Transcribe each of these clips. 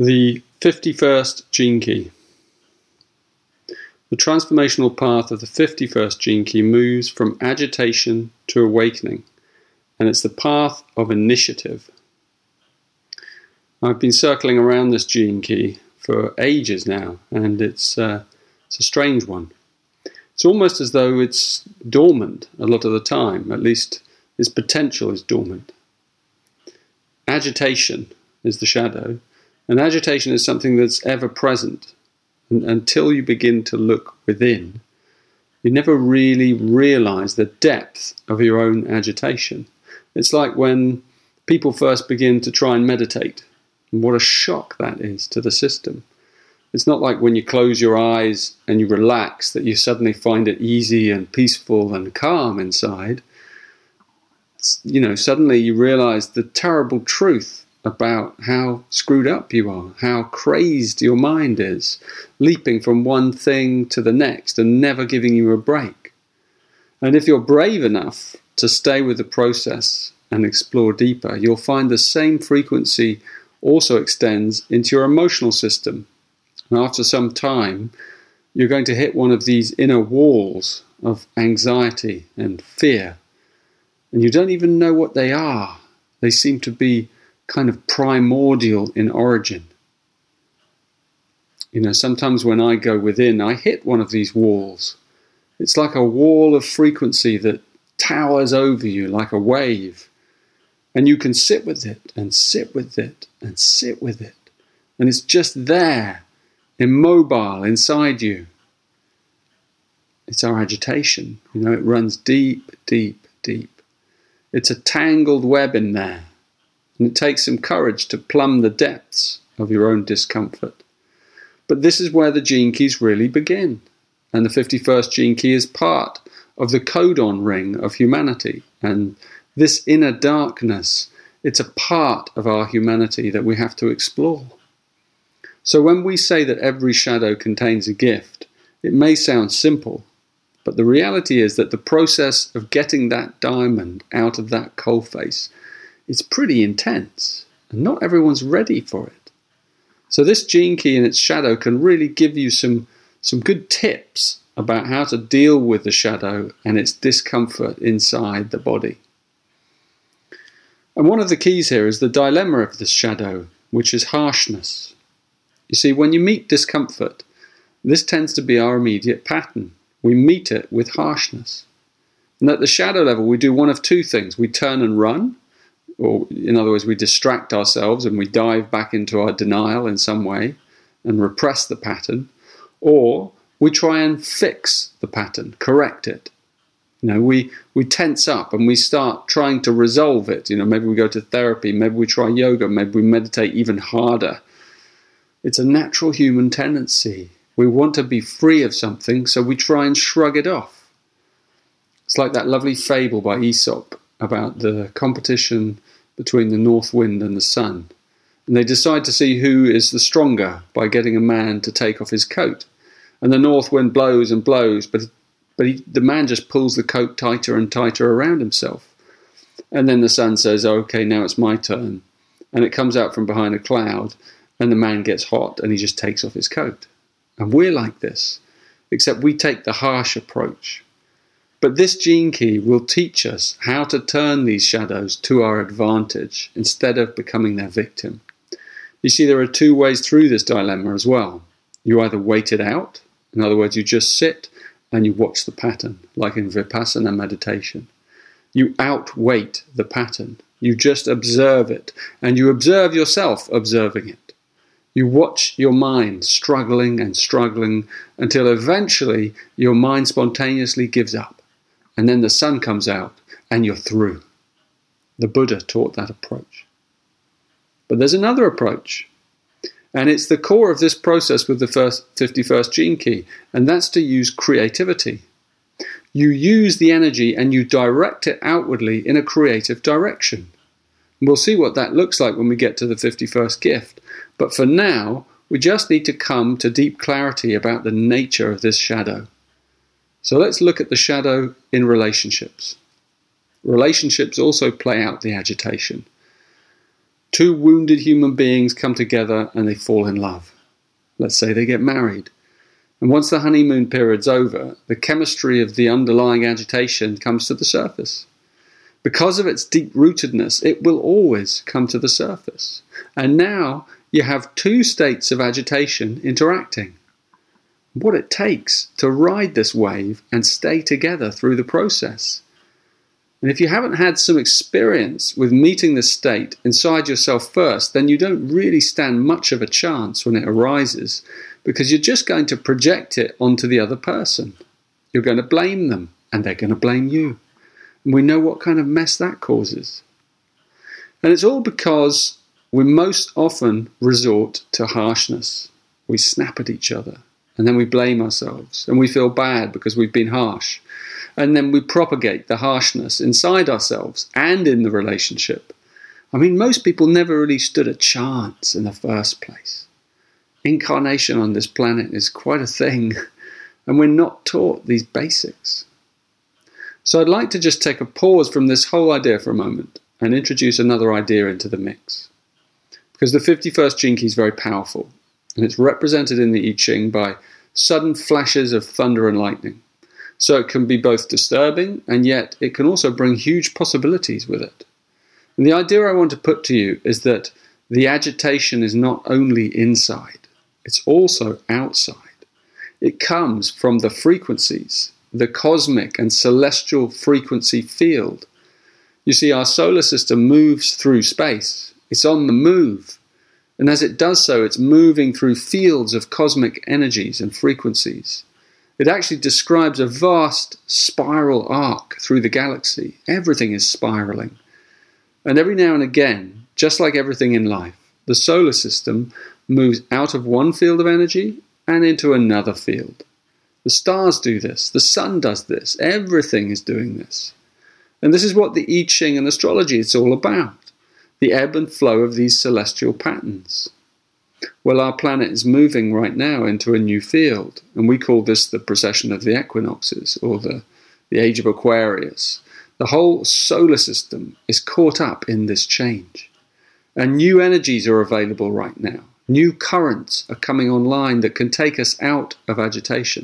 The 51st gene key. The transformational path of the 51st gene key moves from agitation to awakening, and it's the path of initiative. I've been circling around this gene key for ages now, and it's a strange one. It's almost as though it's dormant a lot of the time, at least its potential is dormant. Agitation is the shadow, and agitation is something that's ever present. And until you begin to look within, you never really realize the depth of your own agitation. It's like when people first begin to try and meditate, and what a shock that is to the system. It's not like when you close your eyes and you relax that you suddenly find it easy and peaceful and calm inside. Suddenly you realize the terrible truth about how screwed up you are, how crazed your mind is, leaping from one thing to the next and never giving you a break. And if you're brave enough to stay with the process and explore deeper, you'll find the same frequency also extends into your emotional system. And after some time, you're going to hit one of these inner walls of anxiety and fear. And you don't even know what they are. They seem to be kind of primordial in origin. Sometimes when I go within, I hit one of these walls. It's like a wall of frequency that towers over you like a wave. And you can sit with it and sit with it and sit with it. And it's just there, immobile inside you. It's our agitation. It runs deep, deep, deep. It's a tangled web in there. And it takes some courage to plumb the depths of your own discomfort. But this is where the gene keys really begin. And the 51st gene key is part of the codon ring of humanity. And this inner darkness, it's a part of our humanity that we have to explore. So when we say that every shadow contains a gift, it may sound simple, but the reality is that the process of getting that diamond out of that coalface is pretty intense, and not everyone's ready for it. So this gene key and its shadow can really give you some good tips about how to deal with the shadow and its discomfort inside the body. And one of the keys here is the dilemma of the shadow, which is harshness. You see, when you meet discomfort, this tends to be our immediate pattern. We meet it with harshness. And at the shadow level, we do one of two things. We turn and run, or in other words, we distract ourselves and we dive back into our denial in some way and repress the pattern, or we try and fix the pattern, correct it. We tense up and we start trying to resolve it. Maybe we go to therapy, maybe we try yoga, maybe we meditate even harder. It's a natural human tendency. We want to be free of something, so we try and shrug it off. It's like that lovely fable by Aesop about the competition between the north wind and the sun. And they decide to see who is the stronger by getting a man to take off his coat. And the north wind blows and blows, but the man just pulls the coat tighter and tighter around himself. And then the sun says, okay, now it's my turn. And it comes out from behind a cloud, and the man gets hot and he just takes off his coat. And we're like this, except we take the harsh approach. But this gene key will teach us how to turn these shadows to our advantage instead of becoming their victim. You see, there are two ways through this dilemma as well. You either wait it out, in other words, you just sit and you watch the pattern, like in Vipassana meditation. You outweight the pattern. You just observe it, and you observe yourself observing it. You watch your mind struggling and struggling until eventually your mind spontaneously gives up. And then the sun comes out and you're through. The Buddha taught that approach. But there's another approach. And it's the core of this process with the 51st gene key. And that's to use creativity. You use the energy and you direct it outwardly in a creative direction. And we'll see what that looks like when we get to the 51st gift. But for now, we just need to come to deep clarity about the nature of this shadow. So let's look at the shadow in relationships. Relationships also play out the agitation. Two wounded human beings come together and they fall in love. Let's say they get married. And once the honeymoon period's over, the chemistry of the underlying agitation comes to the surface. Because of its deep-rootedness, it will always come to the surface. And now you have two states of agitation interacting. What it takes to ride this wave and stay together through the process. And if you haven't had some experience with meeting this state inside yourself first, then you don't really stand much of a chance when it arises, because you're just going to project it onto the other person. You're going to blame them, and they're going to blame you. And we know what kind of mess that causes. And it's all because we most often resort to harshness. We snap at each other, and then we blame ourselves, and we feel bad because we've been harsh. And then we propagate the harshness inside ourselves and in the relationship. I mean, most people never really stood a chance in the first place. Incarnation on this planet is quite a thing, and we're not taught these basics. So I'd like to just take a pause from this whole idea for a moment and introduce another idea into the mix. Because the 51st gene key is very powerful, and it's represented in the I Ching by sudden flashes of thunder and lightning. So it can be both disturbing, and yet it can also bring huge possibilities with it. And the idea I want to put to you is that the agitation is not only inside, it's also outside. It comes from the frequencies, the cosmic and celestial frequency field. You see, our solar system moves through space. It's on the move. And as it does so, it's moving through fields of cosmic energies and frequencies. It actually describes a vast spiral arc through the galaxy. Everything is spiraling. And every now and again, just like everything in life, the solar system moves out of one field of energy and into another field. The stars do this. The sun does this. Everything is doing this. And this is what the I Ching and astrology is all about. The ebb and flow of these celestial patterns. Well, our planet is moving right now into a new field, and we call this the precession of the equinoxes, or the age of Aquarius. The whole solar system is caught up in this change. And new energies are available right now. New currents are coming online that can take us out of agitation.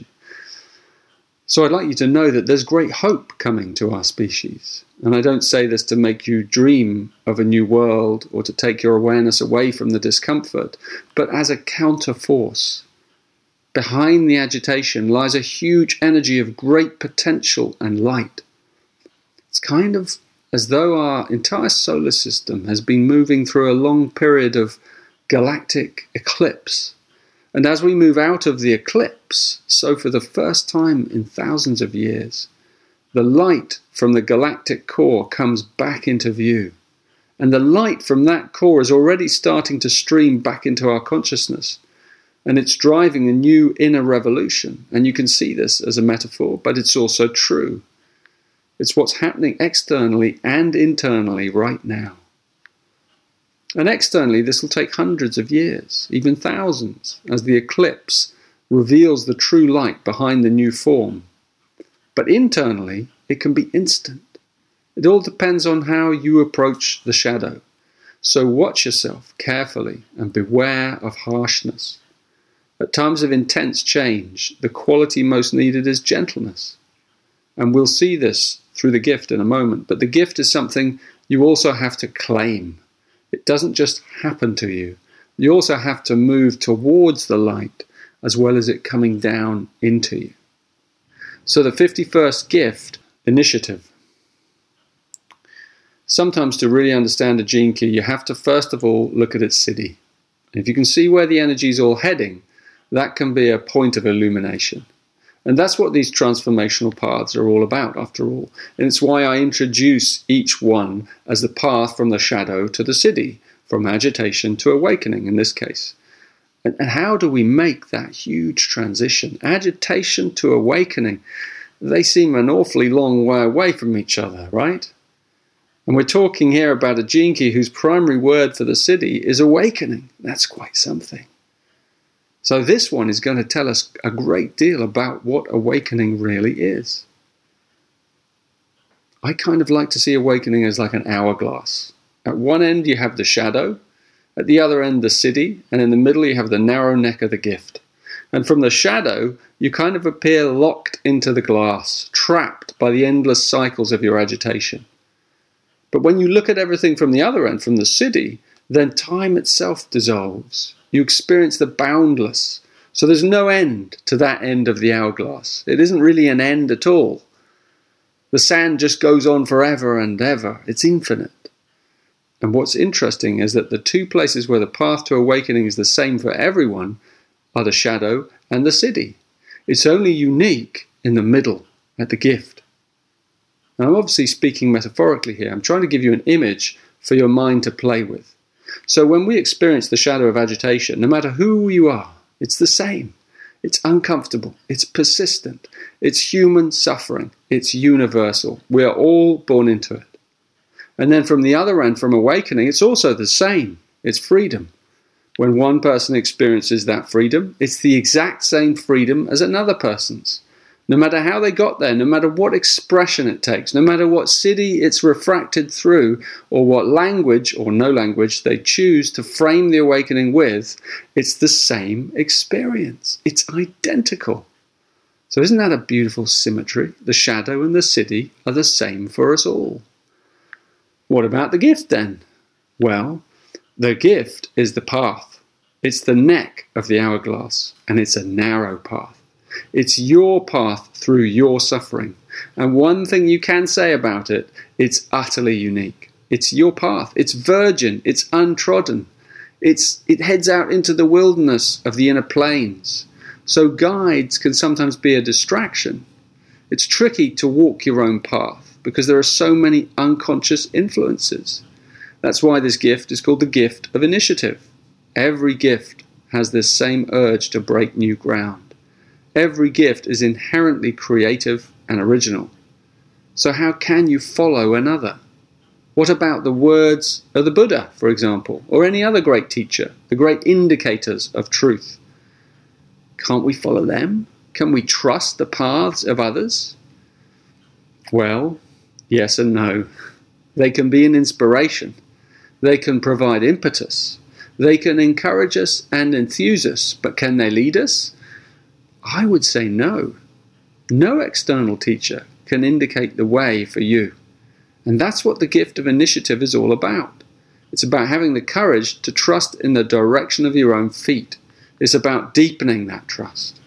So I'd like you to know that there's great hope coming to our species. And I don't say this to make you dream of a new world or to take your awareness away from the discomfort, but as a counter force. Behind the agitation lies a huge energy of great potential and light. It's kind of as though our entire solar system has been moving through a long period of galactic eclipse. And as we move out of the eclipse, so for the first time in thousands of years, the light from the galactic core comes back into view. And the light from that core is already starting to stream back into our consciousness. And it's driving a new inner revolution. And you can see this as a metaphor, but it's also true. It's what's happening externally and internally right now. And externally, this will take hundreds of years, even thousands, as the eclipse reveals the true light behind the new form. But internally, it can be instant. It all depends on how you approach the shadow. So watch yourself carefully and beware of harshness. At times of intense change, the quality most needed is gentleness. And we'll see this through the gift in a moment. But the gift is something you also have to claim. It doesn't just happen to you. You also have to move towards the light as well as it coming down into you. So the 51st gift, initiative. Sometimes to really understand a gene key, you have to first of all look at its siddhi. And if you can see where the energy is all heading, that can be a point of illumination. And that's what these transformational paths are all about, after all. And it's why I introduce each one as the path from the shadow to the siddhi, from agitation to awakening in this case. And how do we make that huge transition? Agitation to awakening, they seem an awfully long way away from each other, right? And we're talking here about a gene key whose primary word for the siddhi is awakening. That's quite something. So this one is going to tell us a great deal about what awakening really is. I kind of like to see awakening as like an hourglass. At one end you have the shadow, at the other end the siddhi, and in the middle you have the narrow neck of the gift. And from the shadow, you kind of appear locked into the glass, trapped by the endless cycles of your agitation. But when you look at everything from the other end, from the siddhi, then time itself dissolves. You experience the boundless. So there's no end to that end of the hourglass. It isn't really an end at all. The sand just goes on forever and ever. It's infinite. And what's interesting is that the two places where the path to awakening is the same for everyone are the shadow and the siddhi. It's only unique in the middle, at the gift. Now, I'm obviously speaking metaphorically here. I'm trying to give you an image for your mind to play with. So when we experience the shadow of agitation, no matter who you are, it's the same. It's uncomfortable. It's persistent. It's human suffering. It's universal. We are all born into it. And then from the other end, from awakening, it's also the same. It's freedom. When one person experiences that freedom, it's the exact same freedom as another person's. No matter how they got there, no matter what expression it takes, no matter what siddhi it's refracted through, or what language or no language they choose to frame the awakening with, it's the same experience. It's identical. So isn't that a beautiful symmetry? The shadow and the siddhi are the same for us all. What about the gift then? Well, the gift is the path. It's the neck of the hourglass, and it's a narrow path. It's your path through your suffering. And one thing you can say about it, it's utterly unique. It's your path. It's virgin. It's untrodden. It heads out into the wilderness of the inner planes. So guides can sometimes be a distraction. It's tricky to walk your own path because there are so many unconscious influences. That's why this gift is called the gift of initiative. Every gift has this same urge to break new ground. Every gift is inherently creative and original. So how can you follow another? What about the words of the Buddha, for example, or any other great teacher, the great indicators of truth? Can't we follow them? Can we trust the paths of others? Well, yes and no. They can be an inspiration. They can provide impetus. They can encourage us and enthuse us, but can they lead us? I would say no. No external teacher can indicate the way for you. And that's what the gift of initiative is all about. It's about having the courage to trust in the direction of your own feet. It's about deepening that trust.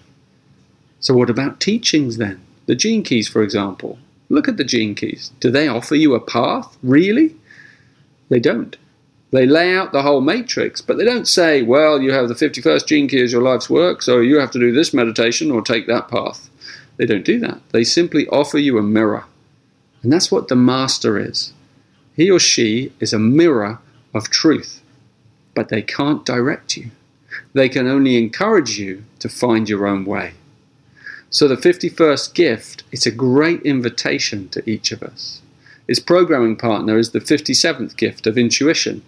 So what about teachings then? The Gene Keys, for example. Look at the Gene Keys. Do they offer you a path? Really? They don't. They lay out the whole matrix, but they don't say, well, you have the 51st gene key as your life's work, so you have to do this meditation or take that path. They don't do that. They simply offer you a mirror. And that's what the master is. He or she is a mirror of truth, but they can't direct you. They can only encourage you to find your own way. So the 51st gift, it's a great invitation to each of us. Its programming partner is the 57th gift of intuition.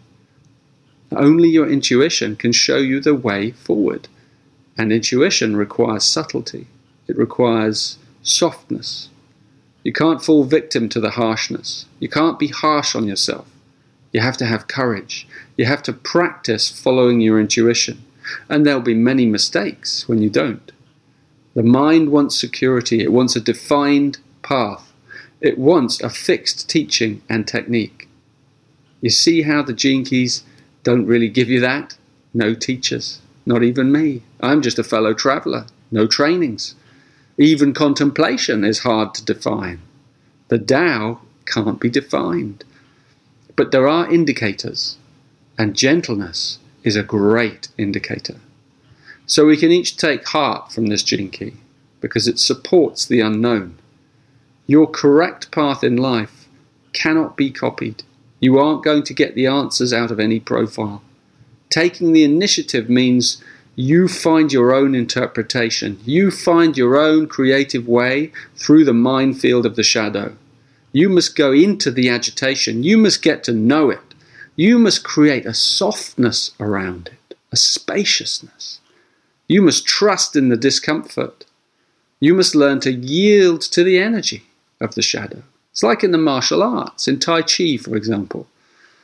Only your intuition can show you the way forward. And intuition requires subtlety. It requires softness. You can't fall victim to the harshness. You can't be harsh on yourself. You have to have courage. You have to practice following your intuition. And there'll be many mistakes when you don't. The mind wants security. It wants a defined path. It wants a fixed teaching and technique. You see how the Gene Keys don't really give you that? No teachers, not even me. I'm just a fellow traveller. No trainings. Even contemplation is hard to define. The Tao can't be defined. But there are indicators, and gentleness is a great indicator. So we can each take heart from this Gene Key, because it supports the unknown. Your correct path in life cannot be copied. You aren't going to get the answers out of any profile. Taking the initiative means you find your own interpretation. You find your own creative way through the minefield of the shadow. You must go into the agitation. You must get to know it. You must create a softness around it, a spaciousness. You must trust in the discomfort. You must learn to yield to the energy of the shadow. It's like in the martial arts, in Tai Chi, for example.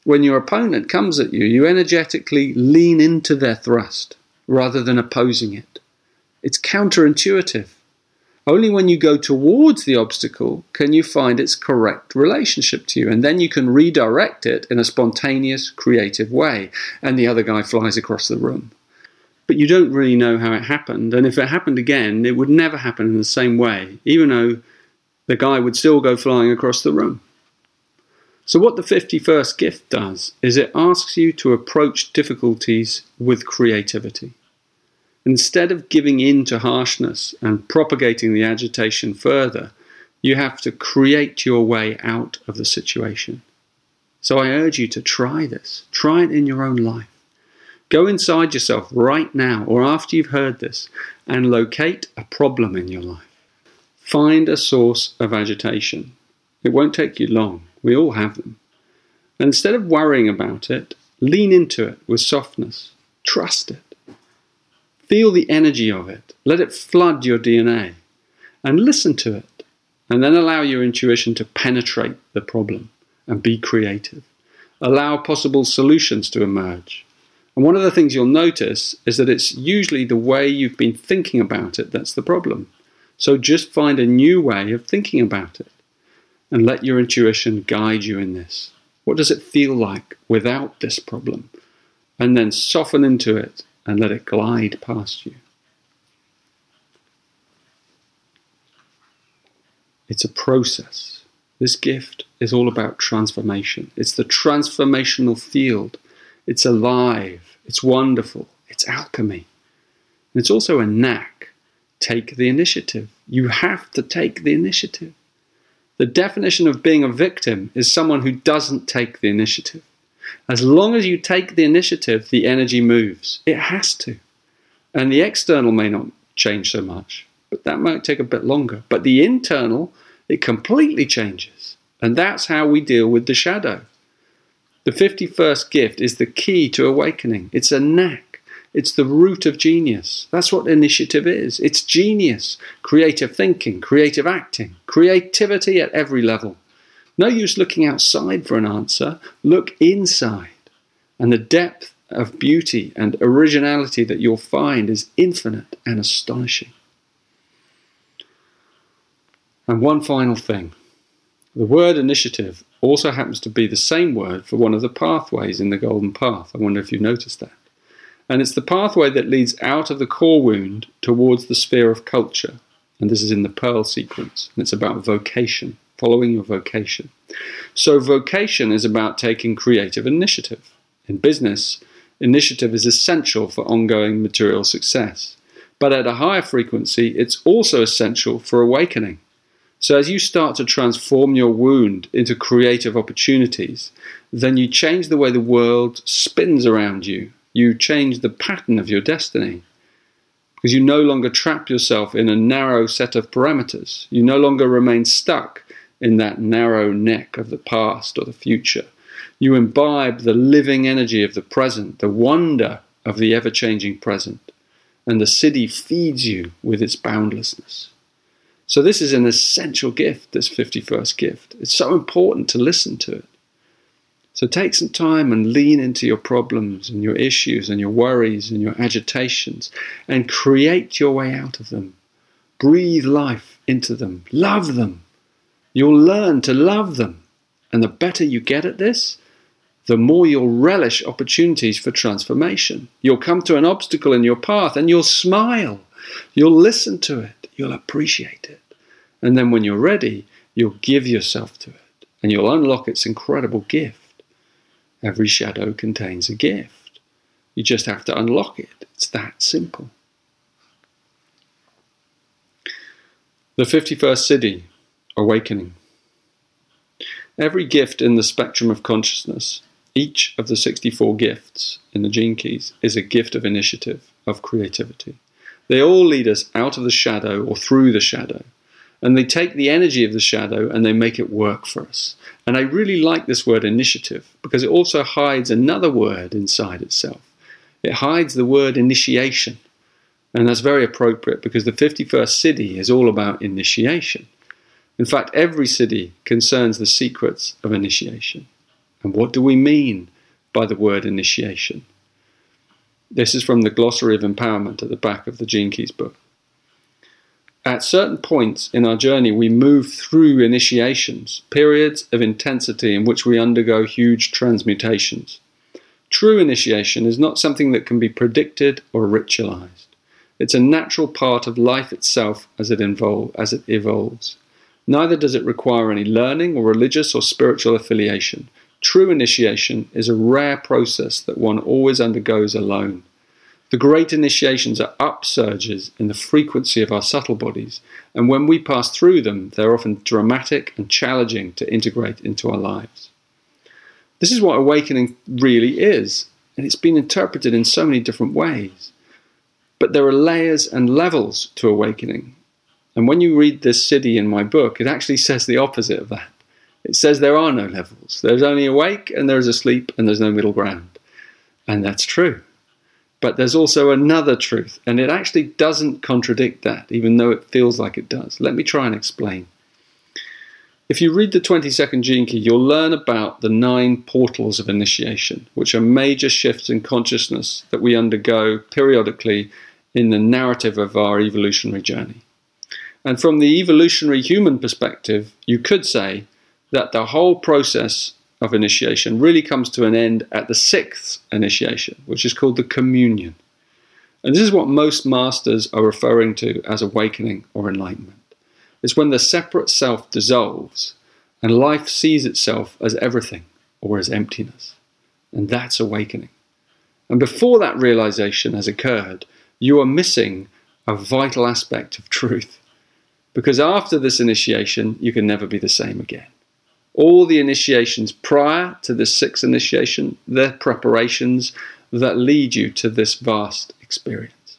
when your opponent comes at you, you energetically lean into their thrust rather than opposing it. It's counterintuitive. Only when you go towards the obstacle can you find its correct relationship to you, and then you can redirect it in a spontaneous, creative way, and the other guy flies across the room. But you don't really know how it happened, and if it happened again, it would never happen in the same way, even though the guy would still go flying across the room. So what the 51st gift does is it asks you to approach difficulties with creativity. Instead of giving in to harshness and propagating the agitation further, you have to create your way out of the situation. So I urge you to try this. Try it in your own life. Go inside yourself right now or after you've heard this and locate a problem in your life. Find a source of agitation. It won't take you long. We all have them. And instead of worrying about it, lean into it with softness. Trust it. Feel the energy of it. Let it flood your DNA. And listen to it. And then allow your intuition to penetrate the problem and be creative. Allow possible solutions to emerge. And one of the things you'll notice is that it's usually the way you've been thinking about it that's the problem. So just find a new way of thinking about it. And let your intuition guide you in this. What does it feel like without this problem? And then soften into it and let it glide past you. It's a process. This gift is all about transformation. It's the transformational field. It's alive. It's wonderful. It's alchemy. And it's also a knack. Take the initiative. You have to take the initiative. The definition of being a victim is someone who doesn't take the initiative. As long as you take the initiative, the energy moves. It has to. And the external may not change so much, but that might take a bit longer. But the internal, it completely changes. And that's how we deal with the shadow. The 51st gift is the key to awakening. It's a knack. It's the root of genius. That's what initiative is. It's genius. Creative thinking, creative acting, creativity at every level. No use looking outside for an answer. Look inside. And the depth of beauty and originality that you'll find is infinite and astonishing. And one final thing. The word initiative also happens to be the same word for one of the pathways in the Golden Path. I wonder if you've noticed that. And it's the pathway that leads out of the core wound towards the sphere of culture. And this is in the Pearl sequence. And it's about vocation, following your vocation. So vocation is about taking creative initiative. In business, initiative is essential for ongoing material success. But at a higher frequency, it's also essential for awakening. So as you start to transform your wound into creative opportunities, then you change the way the world spins around you. You change the pattern of your destiny. Because you no longer trap yourself in a narrow set of parameters. You no longer remain stuck in that narrow neck of the past or the future. You imbibe the living energy of the present, the wonder of the ever-changing present. And the city feeds you with its boundlessness. So this is an essential gift, this 51st gift. It's so important to listen to it. So take some time and lean into your problems and your issues and your worries and your agitations and create your way out of them. Breathe life into them. Love them. You'll learn to love them. And the better you get at this, the more you'll relish opportunities for transformation. You'll come to an obstacle in your path and you'll smile. You'll listen to it. You'll appreciate it. And then when you're ready, you'll give yourself to it. And you'll unlock its incredible gift. Every shadow contains a gift. You just have to unlock it. It's that simple. The 51st Siddhi, awakening. Every gift in the spectrum of consciousness, each of the 64 gifts in the gene keys, is a gift of initiative, of creativity. They all lead us out of the shadow or through the shadow. And they take the energy of the shadow and they make it work for us. And I really like this word initiative because it also hides another word inside itself. It hides the word initiation. And that's very appropriate because the 51st Siddhi is all about initiation. In fact, every Siddhi concerns the secrets of initiation. And what do we mean by the word initiation? This is from the Glossary of Empowerment at the back of the Gene Keys book. At certain points in our journey, we move through initiations, periods of intensity in which we undergo huge transmutations. True initiation is not something that can be predicted or ritualized. It's a natural part of life itself as it evolves. Neither does it require any learning or religious or spiritual affiliation. True initiation is a rare process that one always undergoes alone. The great initiations are upsurges in the frequency of our subtle bodies, and when we pass through them, they're often dramatic and challenging to integrate into our lives. This is what awakening really is, and it's been interpreted in so many different ways. But there are layers and levels to awakening. And when you read this Siddhi in my book, it actually says the opposite of that. It says there are no levels. There's only awake and there's asleep and there's no middle ground. And that's true. But there's also another truth, and it actually doesn't contradict that, even though it feels like it does. Let me try and explain. If you read the 22nd Gene Key, you'll learn about the 9 portals of initiation, which are major shifts in consciousness that we undergo periodically in the narrative of our evolutionary journey. And from the evolutionary human perspective, you could say that the whole process of initiation really comes to an end at the 6th initiation, which is called the communion. And this is what most masters are referring to as awakening or enlightenment. It's when the separate self dissolves and life sees itself as everything or as emptiness. And that's awakening. And before that realization has occurred, you are missing a vital aspect of truth. Because after this initiation, you can never be the same again. All the initiations prior to this 6th initiation, they're preparations that lead you to this vast experience.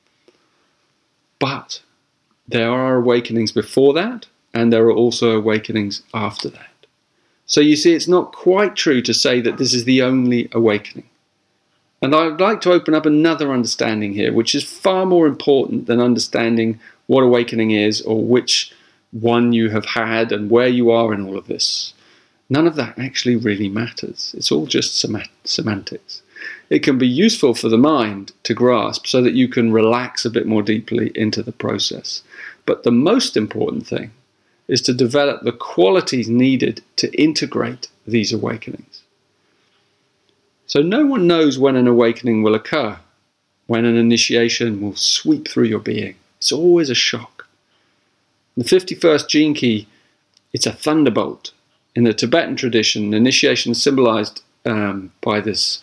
But there are awakenings before that, and there are also awakenings after that. So you see, it's not quite true to say that this is the only awakening. And I'd like to open up another understanding here, which is far more important than understanding what awakening is or which one you have had and where you are in all of this. None of that actually really matters. It's all just semantics. It can be useful for the mind to grasp so that you can relax a bit more deeply into the process. But the most important thing is to develop the qualities needed to integrate these awakenings. So no one knows when an awakening will occur, when an initiation will sweep through your being. It's always a shock. The 51st Gene Key, it's a thunderbolt. In the Tibetan tradition, initiation is symbolized by this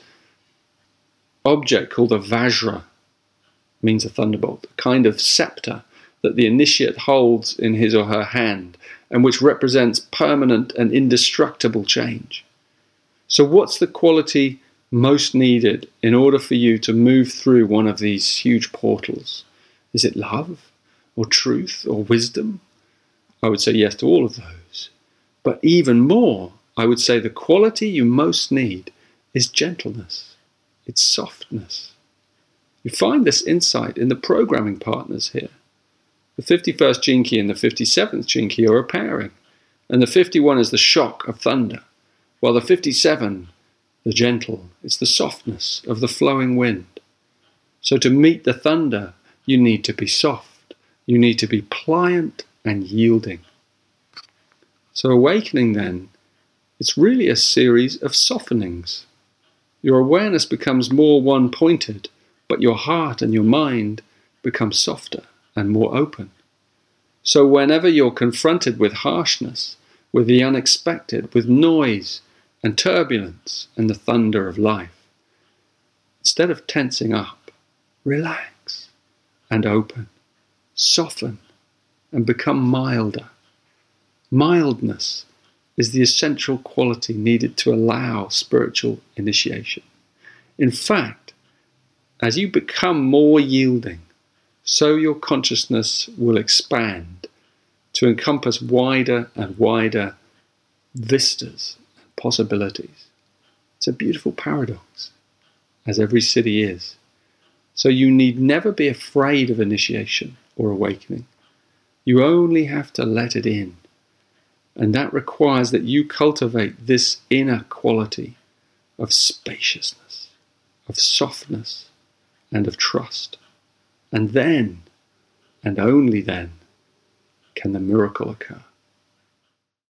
object called a vajra, means a thunderbolt, a kind of scepter that the initiate holds in his or her hand and which represents permanent and indestructible change. So what's the quality most needed in order for you to move through one of these huge portals? Is it love or truth or wisdom? I would say yes to all of those. But even more, I would say the quality you most need is gentleness. It's softness. You find this insight in the programming partners here. The 51st Gene Key and the 57th Gene Key are a pairing, and the 51 is the shock of thunder, while the 57, the gentle, it's the softness of the flowing wind. So to meet the thunder, you need to be soft. You need to be pliant and yielding. So awakening then, it's really a series of softenings. Your awareness becomes more one-pointed, but your heart and your mind become softer and more open. So whenever you're confronted with harshness, with the unexpected, with noise and turbulence and the thunder of life, instead of tensing up, relax and open, soften and become milder. Mildness is the essential quality needed to allow spiritual initiation. In fact, as you become more yielding, so your consciousness will expand to encompass wider and wider vistas and possibilities. It's a beautiful paradox, as every Siddhi is. So you need never be afraid of initiation or awakening. You only have to let it in. And that requires that you cultivate this inner quality of spaciousness, of softness, and of trust. And then, and only then, can the miracle occur.